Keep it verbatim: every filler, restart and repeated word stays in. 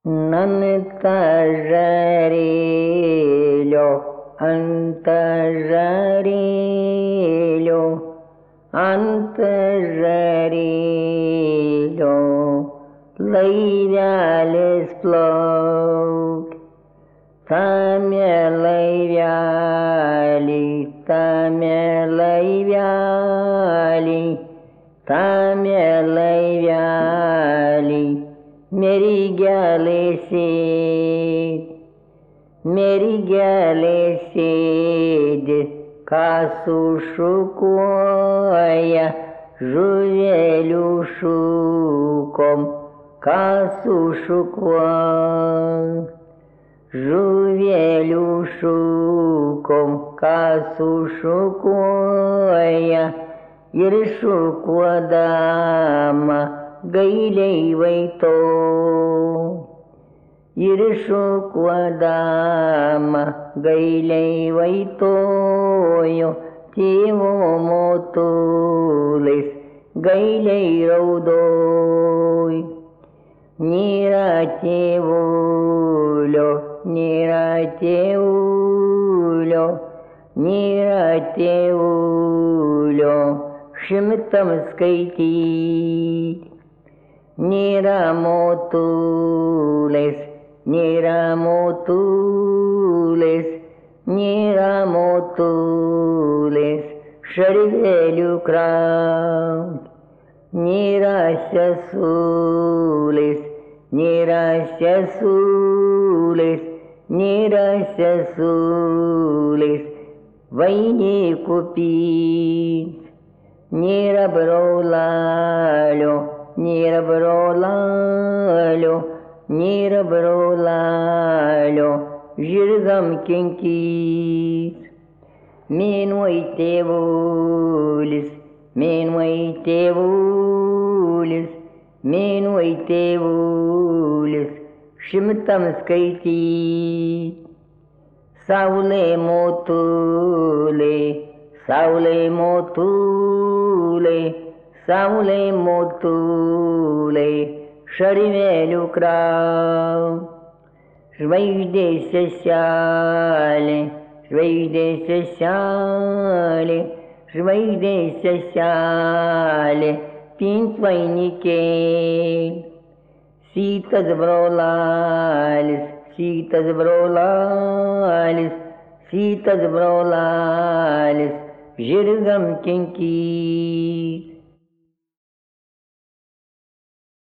Nantararelio, antararelio, antararelio, laivelės plauk, tame laivelį, tame laivelį, tame laivelį, mergelė sėdi, mergelė sėdi, ką sušukuoja žuvelių šukom, ką sušukuoja žuvelių šukom, ką sušukuoja ir šukuodama gailiai vaito, ir šukuodama gailiai vaitojo, tėvo motulais gailiai raudoj. Nėra tėvulio, nėra tėvulio, nėra tėvulio šimtams skaityti. Nėra motulės, nėra motulės, nėra motulės šarvelių kraut. Nėra sesulės, nėra sesulės, nėra sesulės vainikų pint. Nėra brolalio, nėra brolalio, nėra brolalio žirgam kinkyt. Mėnuo tėvulis, mėnuo tėvulis, mėnuo tėvulis šimtams skaityt. Saulė motulė, saulė motulė, saulė motulė šarvelių kraut. Žvaigždės seselė, žvaigždės seselė, žvaigždės seselė pint vainikėlį. Sytas brolalis, sytas brolalis, sytas brolalis žirgam kinkyt.